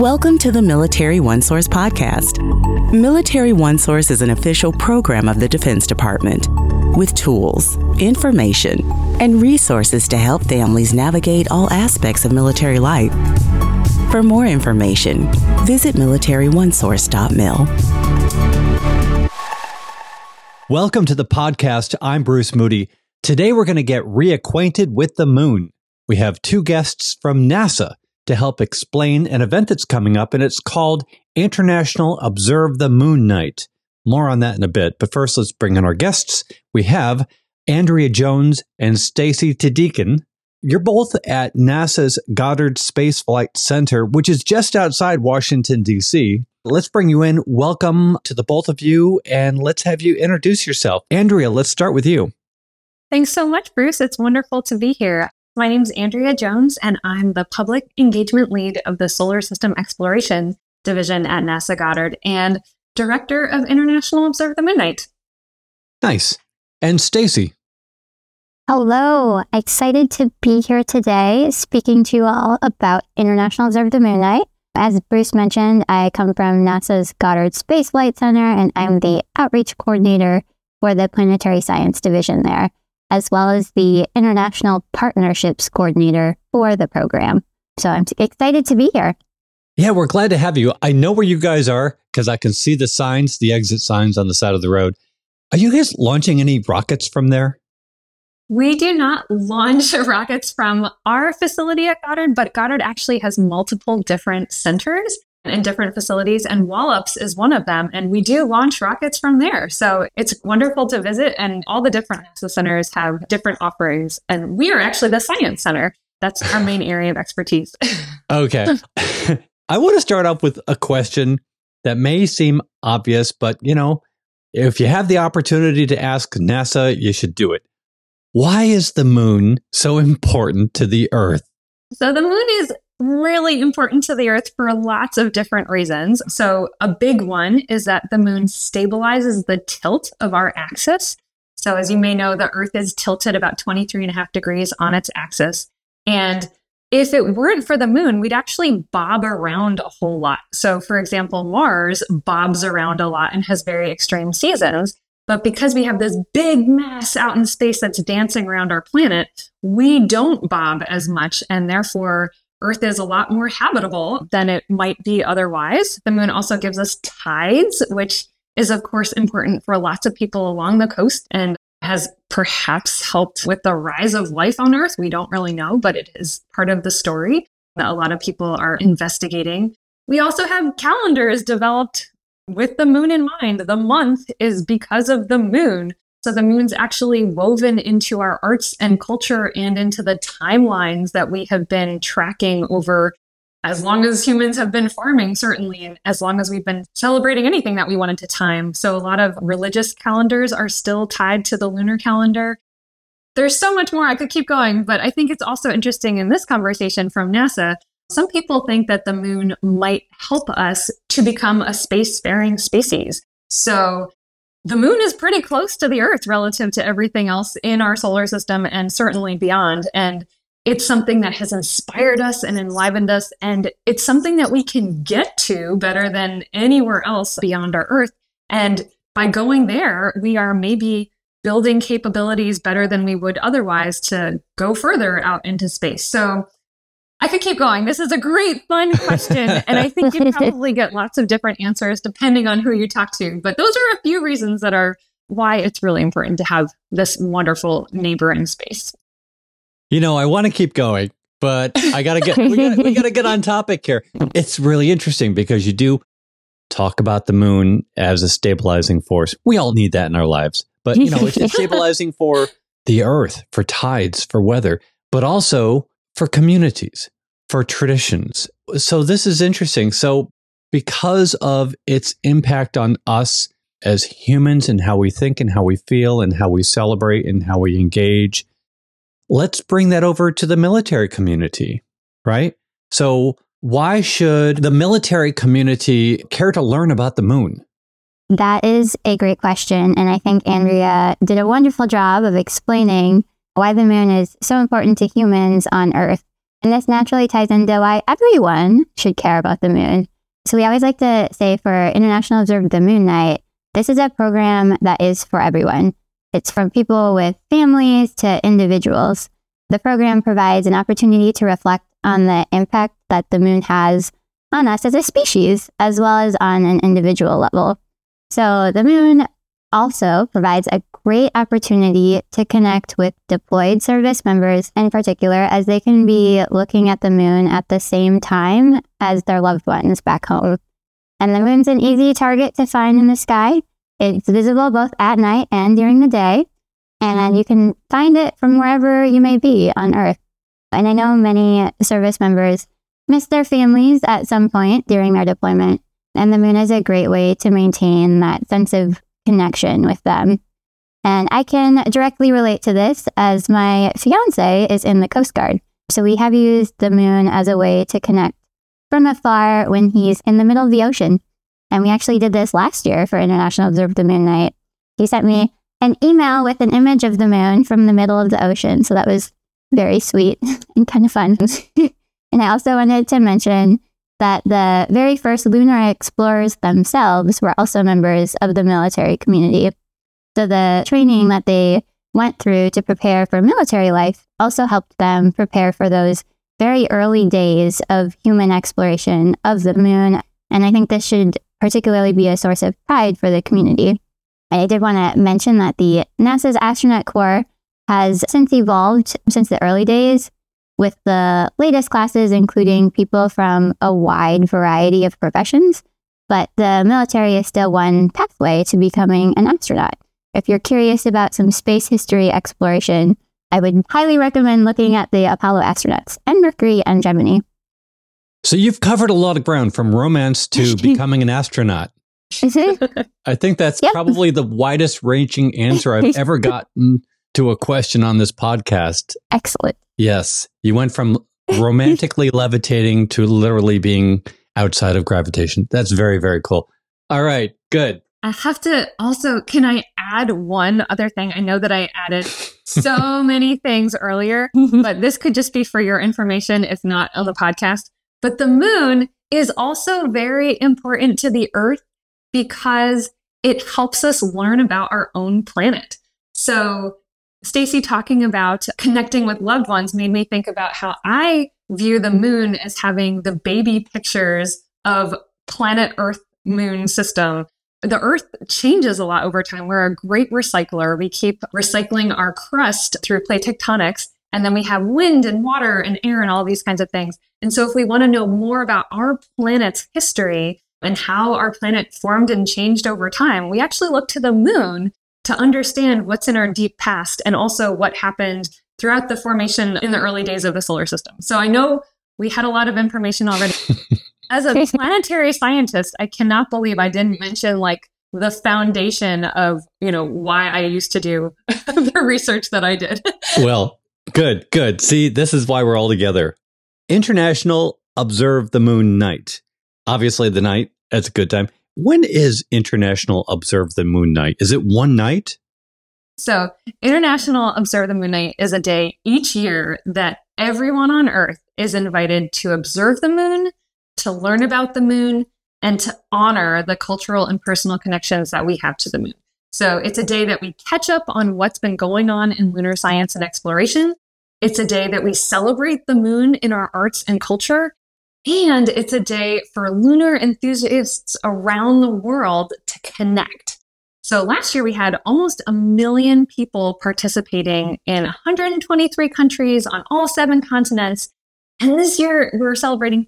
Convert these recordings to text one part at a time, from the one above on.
Welcome to the Military OneSource podcast. Military OneSource is an official program of the Defense Department with tools, information, and resources to help families navigate all aspects of military life. For more information, visit militaryonesource.mil. Welcome to the podcast. I'm Bruce Moody. Today we're going to get reacquainted with the moon. We have two guests from NASA to help explain an event that's coming up, and it's called International Observe the Moon Night. More on that in a bit, but first let's bring in our guests. We have Andrea Jones and Stacy Tadikian. You're both at NASA's Goddard Space Flight Center, which is just outside Washington, D.C. Let's bring you in. Welcome to the both of you, and let's have you introduce yourself. Andrea, let's start with you. Thanks so much, Bruce. It's wonderful to be here. My name is Andrea Jones, and I'm the Public Engagement Lead of the Solar System Exploration Division at NASA Goddard and Director of International Observe the Moon Night. Nice. And Stacy. Hello. Excited to be here today speaking to you all about International Observe the Moon Night. As Bruce mentioned, I come from NASA's Goddard Space Flight Center, and I'm the outreach coordinator for the Planetary Science Division there, as well as the International Partnerships Coordinator for the program. So I'm excited to be here. Yeah, we're glad to have you. I know where you guys are because I can see the signs, the exit signs on the side of the road. Are you guys launching any rockets from there? We do not launch rockets from our facility at Goddard, but Goddard actually has multiple different centers and different facilities, and Wallops is one of them. And we do launch rockets from there. So it's wonderful to visit, and all the different NASA centers have different offerings. And we are actually the Science Center. That's our main area of expertise. Okay. I want to start off with a question that may seem obvious, but if you have the opportunity to ask NASA, you should do it. Why is the moon so important to the Earth? So the moon is really important to the Earth for lots of different reasons. So a big one is that the moon stabilizes the tilt of our axis. So as you may know, the Earth is tilted about 23.5 degrees on its axis. And if it weren't for the moon, we'd actually bob around a whole lot. So for example, Mars bobs around a lot and has very extreme seasons. But because we have this big mass out in space that's dancing around our planet, we don't bob as much, and therefore Earth is a lot more habitable than it might be otherwise. The moon also gives us tides, which is, of course, important for lots of people along the coast and has perhaps helped with the rise of life on Earth. We don't really know, but it is part of the story that a lot of people are investigating. We also have calendars developed with the moon in mind. The month is because of the moon. So the moon's actually woven into our arts and culture and into the timelines that we have been tracking over as long as humans have been farming, certainly, and as long as we've been celebrating anything that we wanted to time. So a lot of religious calendars are still tied to the lunar calendar. There's so much more. I could keep going, but I think it's also interesting in this conversation from NASA. Some people think that the moon might help us to become a spacefaring species. So the moon is pretty close to the Earth relative to everything else in our solar system and certainly beyond. And it's something that has inspired us and enlivened us. And it's something that we can get to better than anywhere else beyond our Earth. And by going there, we are maybe building capabilities better than we would otherwise to go further out into space. So I could keep going. This is a great, fun question. And I think you probably get lots of different answers depending on who you talk to. But those are a few reasons that are why it's really important to have this wonderful neighbor in space. I want to keep going, but we got to get on topic here. It's really interesting because you do talk about the moon as a stabilizing force. We all need that in our lives. But, it's stabilizing for the Earth, for tides, for weather, but also for communities, for traditions. So this is interesting. So because of its impact on us as humans and how we think and how we feel and how we celebrate and how we engage, let's bring that over to the military community, right? So why should the military community care to learn about the moon? That is a great question. And I think Andrea did a wonderful job of explaining why the moon is so important to humans on Earth. And this naturally ties into why everyone should care about the moon. So we always like to say for International Observe the Moon Night, this is a program that is for everyone. It's from people with families to individuals. The program provides an opportunity to reflect on the impact that the moon has on us as a species, as well as on an individual level. So the moon also provides a great opportunity to connect with deployed service members in particular, as they can be looking at the moon at the same time as their loved ones back home. And the moon's an easy target to find in the sky. It's visible both at night and during the day, and you can find it from wherever you may be on Earth. And I know many service members miss their families at some point during their deployment, and the moon is a great way to maintain that sense of connection with them. And I can directly relate to this as my fiance is in the Coast Guard. So we have used the moon as a way to connect from afar when he's in the middle of the ocean. And we actually did this last year for International Observe the Moon Night. He sent me an email with an image of the moon from the middle of the ocean. So that was very sweet and kind of fun. And I also wanted to mention that the very first lunar explorers themselves were also members of the military community. So the training that they went through to prepare for military life also helped them prepare for those very early days of human exploration of the moon. And I think this should particularly be a source of pride for the community. And I did want to mention that the NASA's Astronaut Corps has since evolved since the early days, with the latest classes including people from a wide variety of professions, but the military is still one pathway to becoming an astronaut. If you're curious about some space history exploration, I would highly recommend looking at the Apollo astronauts and Mercury and Gemini. So you've covered a lot of ground from romance to becoming an astronaut. I think that's probably the widest ranging answer I've ever gotten to a question on this podcast. Excellent. Yes. You went from romantically levitating to literally being outside of gravitation. That's very, very cool. All right. Good. I have to also, can I add one other thing? I know that I added so many things earlier, but this could just be for your information, if not on the podcast. But the moon is also very important to the Earth because it helps us learn about our own planet. So Stacy talking about connecting with loved ones made me think about how I view the moon as having the baby pictures of planet Earth moon system. The Earth changes a lot over time. We're a great recycler. We keep recycling our crust through plate tectonics. And then we have wind and water and air and all these kinds of things. And so if we want to know more about our planet's history and how our planet formed and changed over time, we actually look to the moon to understand what's in our deep past and also what happened throughout the formation in the early days of the solar system. So I know we had a lot of information already. As a planetary scientist, I cannot believe I didn't mention like the foundation of, why I used to do the research that I did. Well, good. See, this is why we're all together. International Observe the Moon Night. Obviously, the night, that's a good time. When is International Observe the Moon Night? Is it one night? So International Observe the Moon Night is a day each year that everyone on Earth is invited to observe the moon, to learn about the moon, and to honor the cultural and personal connections that we have to the moon. So it's a day that we catch up on what's been going on in lunar science and exploration. It's a day that we celebrate the moon in our arts and culture. And it's a day for lunar enthusiasts around the world to connect. So last year we had almost 1 million people participating in 123 countries on all 7 continents. And this year we're celebrating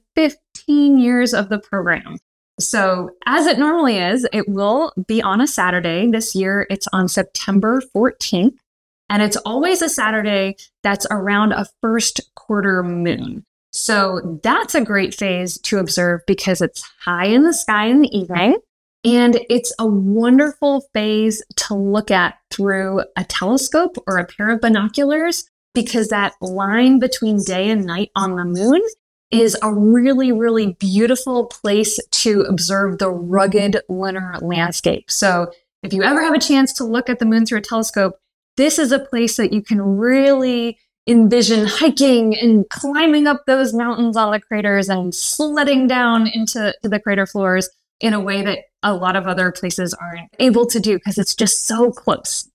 15 years of the program. So as it normally is, it will be on a Saturday. This year it's on September 14th. And it's always a Saturday that's around a first quarter moon. So that's a great phase to observe because it's high in the sky in the evening. And it's a wonderful phase to look at through a telescope or a pair of binoculars because that line between day and night on the moon is a really, really beautiful place to observe the rugged lunar landscape. So if you ever have a chance to look at the moon through a telescope, this is a place that you can really envision hiking and climbing up those mountains on the craters and sledding down into the crater floors in a way that a lot of other places aren't able to do because it's just so close.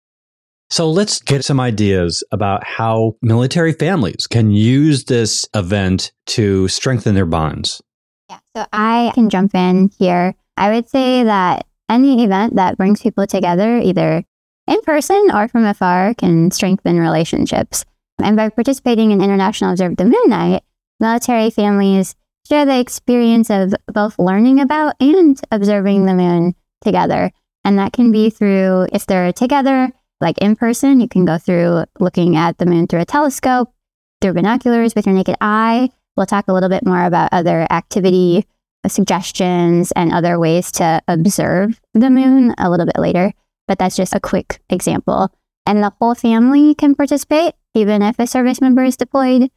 So let's get some ideas about how military families can use this event to strengthen their bonds. Yeah, so I can jump in here. I would say that any event that brings people together, either in person or from afar, can strengthen relationships. And by participating in International Observe the Moon Night, military families share the experience of both learning about and observing the moon together. And that can be through, if they're together, like in person, you can go through looking at the moon through a telescope, through binoculars with your naked eye. We'll talk a little bit more about other activity suggestions and other ways to observe the moon a little bit later. But that's just a quick example. And the whole family can participate, even if a service member is deployed.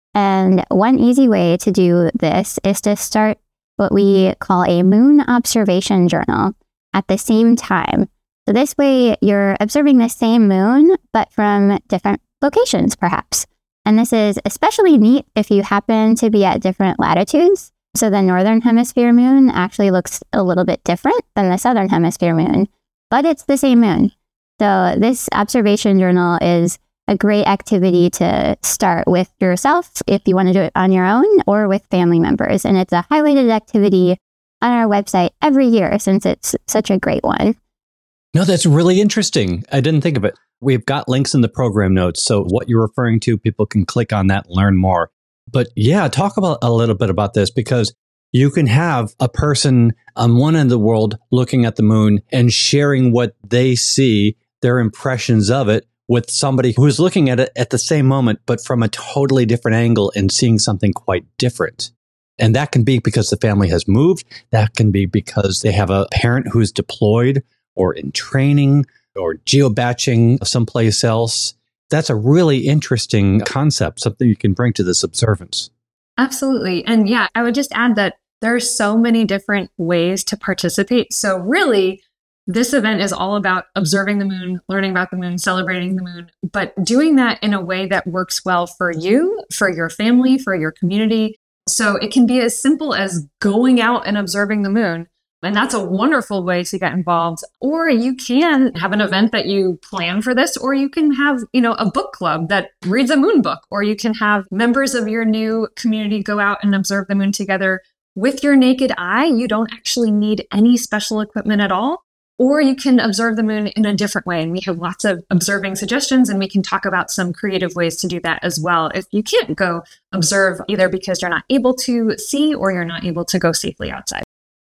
And one easy way to do this is to start what we call a moon observation journal at the same time. So this way you're observing the same moon, but from different locations, perhaps. And this is especially neat if you happen to be at different latitudes. So the northern hemisphere moon actually looks a little bit different than the southern hemisphere moon, but it's the same moon. So this observation journal is a great activity to start with yourself if you want to do it on your own or with family members. And it's a highlighted activity on our website every year since it's such a great one. No, that's really interesting. I didn't think of it. We've got links in the program notes. So what you're referring to, people can click on that and learn more. But yeah, talk about a little bit about this, because you can have a person on one end of the world looking at the moon and sharing what they see, their impressions of it, with somebody who's looking at it at the same moment, but from a totally different angle and seeing something quite different. And that can be because the family has moved. That can be because they have a parent who's deployed or in training or geobaching someplace else. That's a really interesting concept, something you can bring to this observance. Absolutely. And yeah, I would just add that there are so many different ways to participate. So really, this event is all about observing the moon, learning about the moon, celebrating the moon, but doing that in a way that works well for you, for your family, for your community. So it can be as simple as going out and observing the moon. And that's a wonderful way to get involved. Or you can have an event that you plan for this, or you can have, a book club that reads a moon book, or you can have members of your new community go out and observe the moon together with your naked eye. You don't actually need any special equipment at all. Or you can observe the moon in a different way. And we have lots of observing suggestions, and we can talk about some creative ways to do that as well. If you can't go observe, either because you're not able to see or you're not able to go safely outside.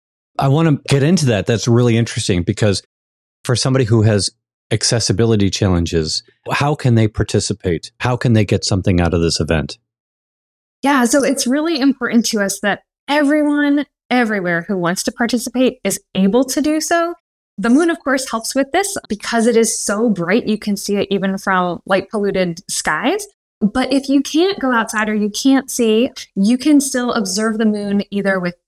I want to get into that. That's really interesting, because for somebody who has accessibility challenges, how can they participate? How can they get something out of this event? Yeah, so it's really important to us that everyone, everywhere who wants to participate is able to do so. The moon, of course, helps with this because it is so bright. You can see it even from light polluted skies. But if you can't go outside or you can't see, you can still observe the moon either with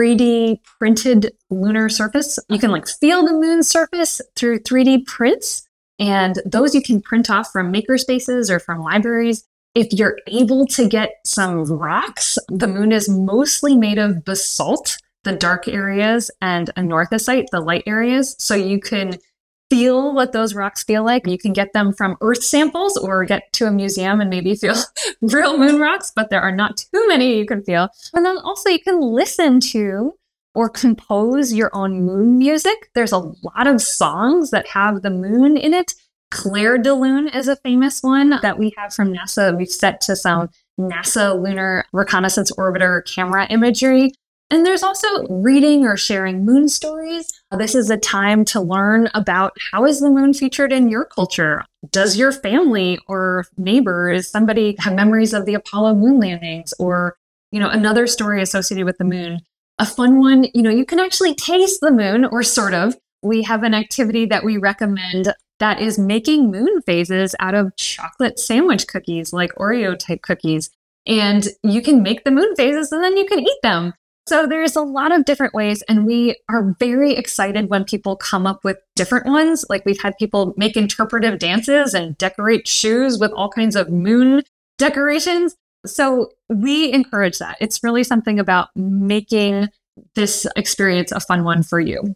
3D printed lunar surface. You can feel the moon's surface through 3D prints, and those you can print off from makerspaces or from libraries. If you're able to get some rocks, the moon is mostly made of basalt, the dark areas, and anorthosite, the light areas. So you can feel what those rocks feel like. You can get them from earth samples or get to a museum and maybe feel real moon rocks, but there are not too many you can feel. And then also you can listen to or compose your own moon music. There's a lot of songs that have the moon in it. Clair de Lune is a famous one that we have from NASA. We've set to some NASA Lunar Reconnaissance Orbiter camera imagery. And there's also reading or sharing moon stories. This is a time to learn about how is the moon featured in your culture? Does your family or neighbors, somebody have memories of the Apollo moon landings or, another story associated with the moon? A fun one, you can actually taste the moon, or sort of. We have an activity that we recommend that is making moon phases out of chocolate sandwich cookies, like Oreo type cookies. And you can make the moon phases and then you can eat them. So there's a lot of different ways, and we are very excited when people come up with different ones. Like we've had people make interpretive dances and decorate shoes with all kinds of moon decorations. So we encourage that. It's really something about making this experience a fun one for you.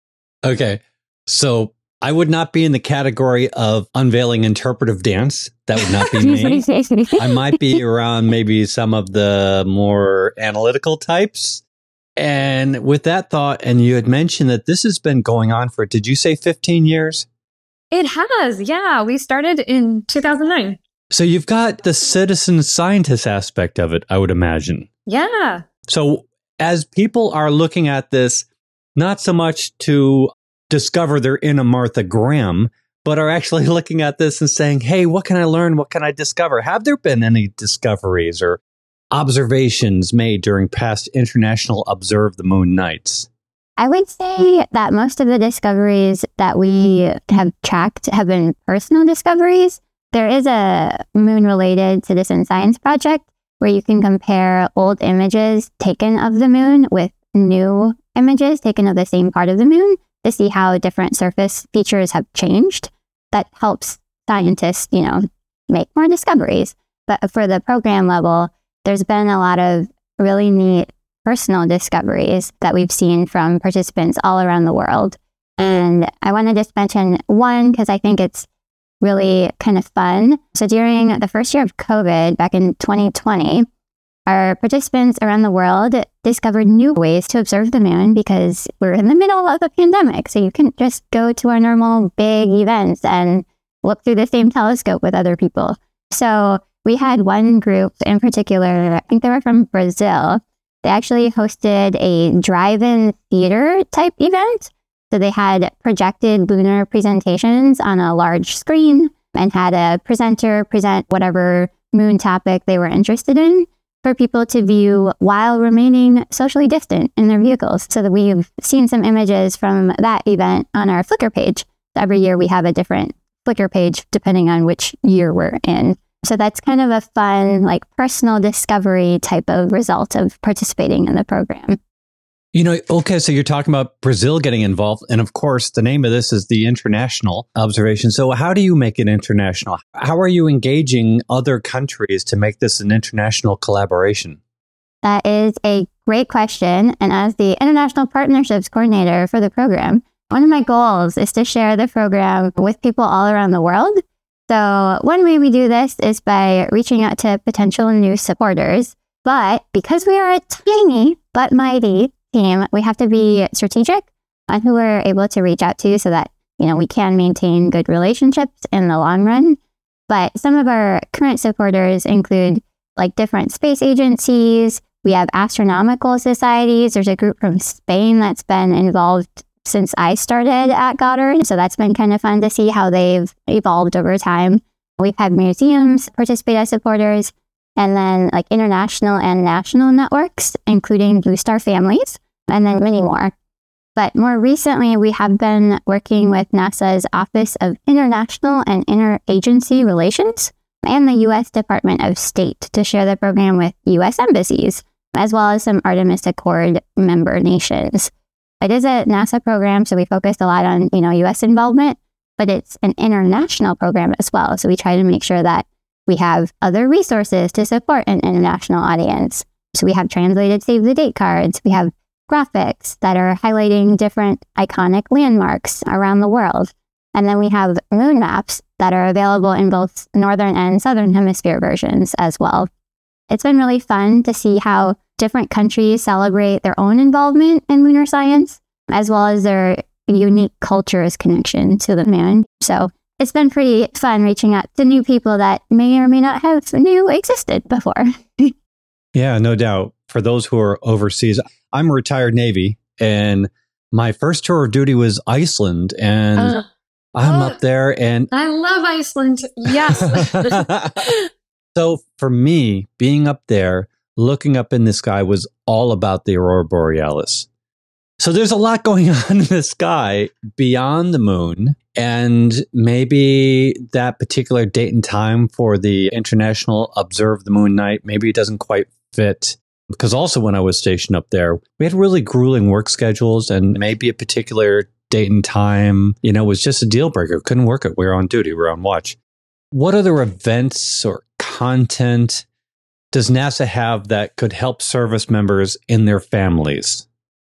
Okay. So I would not be in the category of unveiling interpretive dance. That would not be me. I might be around maybe some of the more analytical types. And with that thought, and you had mentioned that this has been going on for, did you say 15 years? It has. Yeah. We started in 2009. So you've got the citizen scientist aspect of it, I would imagine. Yeah. So as people are looking at this, not so much to discover their inner Martha Graham, but are actually looking at this and saying, hey, what can I learn? What can I discover? Have there been any discoveries or observations made during past International Observe the Moon nights? I would say that most of the discoveries that we have tracked have been personal discoveries. There is a moon-related citizen science project where you can compare old images taken of the moon with new images taken of the same part of the moon to see how different surface features have changed. That helps scientists, make more discoveries. But for the program level, there's been a lot of really neat personal discoveries that we've seen from participants all around the world. And I want to just mention one because I think it's really kind of fun. So during the first year of COVID, back in 2020, our participants around the world discovered new ways to observe the moon because we're in the middle of a pandemic. So you can't just go to our normal big events and look through the same telescope with other people. So we had one group in particular, I think they were from Brazil. They actually hosted a drive-in theater type event. So they had projected lunar presentations on a large screen and had a presenter present whatever moon topic they were interested in for people to view while remaining socially distant in their vehicles. So that we've seen some images from that event on our Flickr page. Every year we have a different Flickr page depending on which year we're in. So that's kind of a fun, personal discovery type of result of participating in the program. Okay, so you're talking about Brazil getting involved. And of course, the name of this is the International Observation. So how do you make it international? How are you engaging other countries to make this an international collaboration? That is a great question. And as the International Partnerships Coordinator for the program, one of my goals is to share the program with people all around the world. So one way we do this is by reaching out to potential new supporters. But because we are a tiny but mighty team, we have to be strategic on who we're able to reach out to so that, we can maintain good relationships in the long run. But some of our current supporters include different space agencies. We have astronomical societies. There's a group from Spain that's been involved since I started at Goddard. So that's been kind of fun to see how they've evolved over time. We've had museums participate as supporters, and then international and national networks, including Blue Star Families, and then many more. But more recently, we have been working with NASA's Office of International and Interagency Relations and the U.S. Department of State to share the program with U.S. embassies, as well as some Artemis Accord member nations. It is a NASA program, so we focused a lot on, U.S. involvement, but it's an international program as well. So we try to make sure that we have other resources to support an international audience. So we have translated save the date cards. We have graphics that are highlighting different iconic landmarks around the world. And then we have moon maps that are available in both northern and southern hemisphere versions as well. It's been really fun to see how different countries celebrate their own involvement in lunar science, as well as their unique culture's connection to the moon. So it's been pretty fun reaching out to new people that may or may not have knew existed before. Yeah, no doubt. For those who are overseas, I'm a retired Navy, and my first tour of duty was Iceland, and I'm up there, and I love Iceland. Yes. So for me, being up there, looking up in the sky was all about the Aurora Borealis. So there's a lot going on in the sky beyond the moon, and maybe that particular date and time for the International Observe the Moon night, maybe it doesn't quite fit Because also when I was stationed up there, we had really grueling work schedules, and maybe a particular date and time, was just a deal breaker. Couldn't work it. We were on duty. We were on watch. What other events or content does NASA have that could help service members in their families?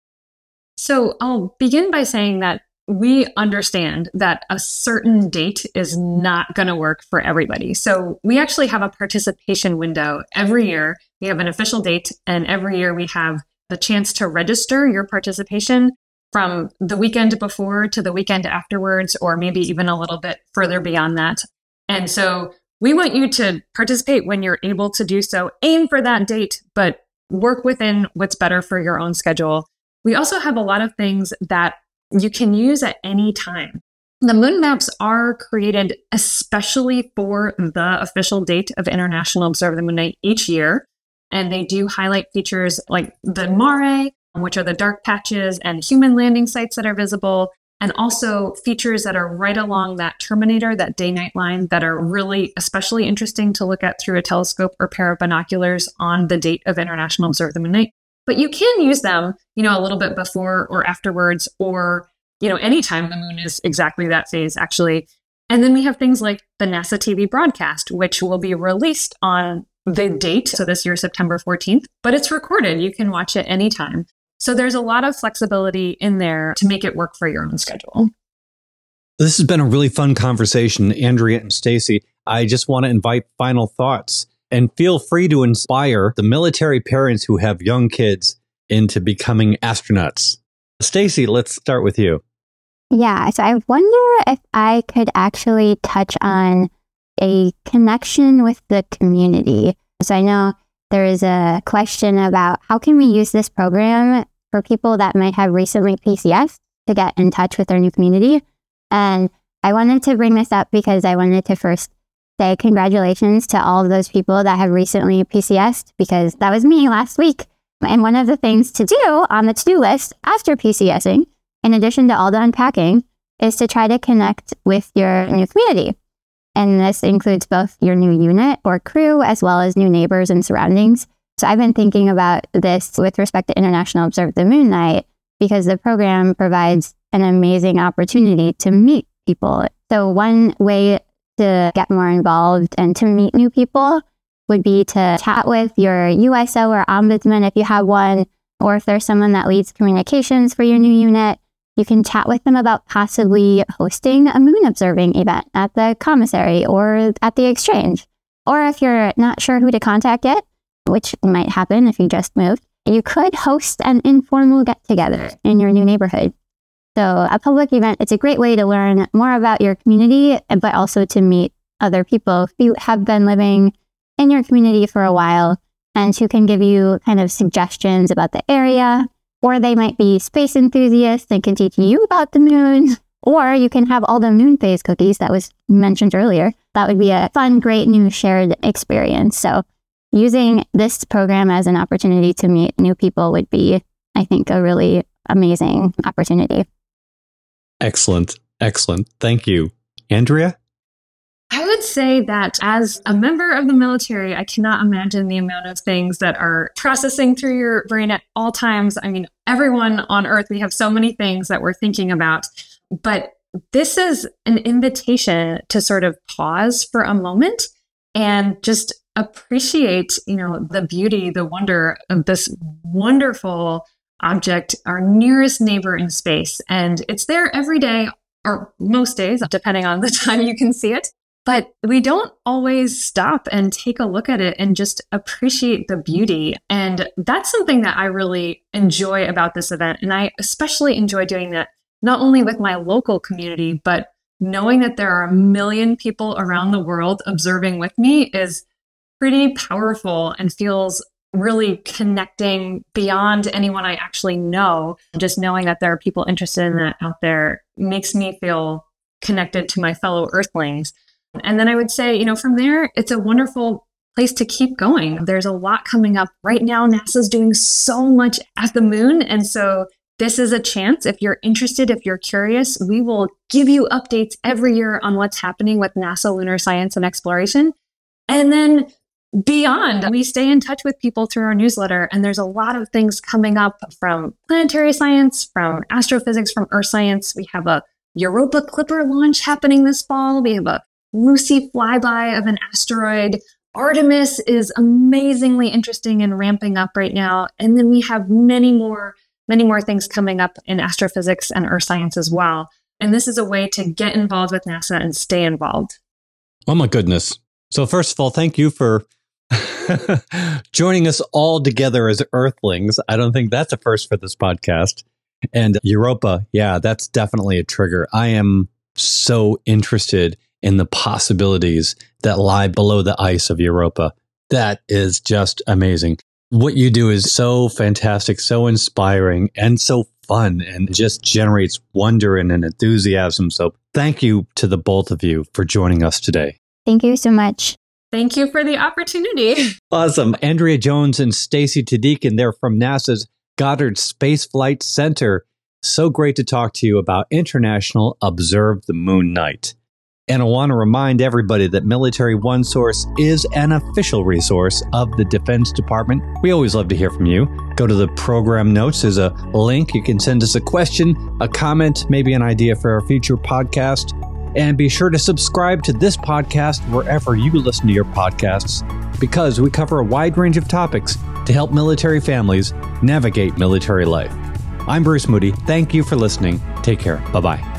So I'll begin by saying that we understand that a certain date is not going to work for everybody. So we actually have a participation window every year. We have an official date, and every year we have the chance to register your participation from the weekend before to the weekend afterwards, or maybe even a little bit further beyond that. And so we want you to participate when you're able to do so. Aim for that date, but work within what's better for your own schedule. We also have a lot of things that you can use at any time. The moon maps are created especially for the official date of International Observe the Moon Night each year. And they do highlight features like the mare, which are the dark patches, and human landing sites that are visible, and also features that are right along that terminator, that day-night line, that are really especially interesting to look at through a telescope or pair of binoculars on the date of International Observe the Moon Night. But you can use them, a little bit before or afterwards, or, anytime the moon is exactly that phase, actually. And then we have things like the NASA TV broadcast, which will be released on the date, so this year, September 14th, but it's recorded. You can watch it anytime. So there's a lot of flexibility in there to make it work for your own schedule. This has been a really fun conversation, Andrea and Stacy. I just want to invite final thoughts. And feel free to inspire the military parents who have young kids into becoming astronauts. Stacy, let's start with you. Yeah, so I wonder if I could actually touch on a connection with the community. So I know there is a question about how can we use this program for people that might have recently PCS to get in touch with their new community. And I wanted to bring this up because I wanted to first say congratulations to all of those people that have recently PCSed, because that was me last week. And one of the things to do on the to-do list after PCSing, in addition to all the unpacking, is to try to connect with your new community. And this includes both your new unit or crew, as well as new neighbors and surroundings. So I've been thinking about this with respect to International Observe the Moon Night, because the program provides an amazing opportunity to meet people. So one way to get more involved and to meet new people would be to chat with your USO or ombudsman if you have one, or if there's someone that leads communications for your new unit, you can chat with them about possibly hosting a moon observing event at the commissary or at the exchange. Or if you're not sure who to contact yet, which might happen if you just moved, you could host an informal get-together in your new neighborhood. So a public event, it's a great way to learn more about your community, but also to meet other people who have been living in your community for a while and who can give you kind of suggestions about the area, or they might be space enthusiasts and can teach you about the moon, or you can have all the moon phase cookies that was mentioned earlier. That would be a fun, great new shared experience. So using this program as an opportunity to meet new people would be, I think, a really amazing opportunity. Excellent. Excellent. Thank you. Andrea? I would say that as a member of the military, I cannot imagine the amount of things that are processing through your brain at all times. I mean, everyone on Earth, we have so many things that we're thinking about, but this is an invitation to sort of pause for a moment and just appreciate, the beauty, the wonder of this wonderful object, our nearest neighbor in space. And it's there every day, or most days, depending on the time you can see it. But we don't always stop and take a look at it and just appreciate the beauty. And that's something that I really enjoy about this event. And I especially enjoy doing that, not only with my local community, but knowing that there are 1 million people around the world observing with me is pretty powerful and feels really connecting beyond anyone I actually know. Just knowing that there are people interested in that out there makes me feel connected to my fellow Earthlings. And then I would say, from there, it's a wonderful place to keep going. There's a lot coming up right now. NASA's doing so much at the moon. And so this is a chance. If you're interested, if you're curious, we will give you updates every year on what's happening with NASA lunar science and exploration. And then beyond. We stay in touch with people through our newsletter, and there's a lot of things coming up from planetary science, from astrophysics, from earth science. We have a Europa Clipper launch happening this fall. We have a Lucy flyby of an asteroid. Artemis is amazingly interesting and ramping up right now. And then we have many more things coming up in astrophysics and earth science as well. And this is a way to get involved with NASA and stay involved. Oh my goodness. So first of all, thank you for joining us all together as Earthlings. I don't think that's a first for this podcast. And Europa, yeah, that's definitely a trigger. I am so interested in the possibilities that lie below the ice of Europa. That is just amazing. What you do is so fantastic, so inspiring, and so fun, and just generates wonder and an enthusiasm. So thank you to the both of you for joining us today. Thank you so much. Thank you for the opportunity. Awesome. Andrea Jones and Stacy Tadikin, they're from NASA's Goddard Space Flight Center. So great to talk to you about International Observe the Moon Night. And I want to remind everybody that Military OneSource is an official resource of the Defense Department. We always love to hear from you. Go to the program notes. There's a link. You can send us a question, a comment, maybe an idea for our future podcast. And be sure to subscribe to this podcast wherever you listen to your podcasts, because we cover a wide range of topics to help military families navigate military life. I'm Bruce Moody. Thank you for listening. Take care. Bye-bye.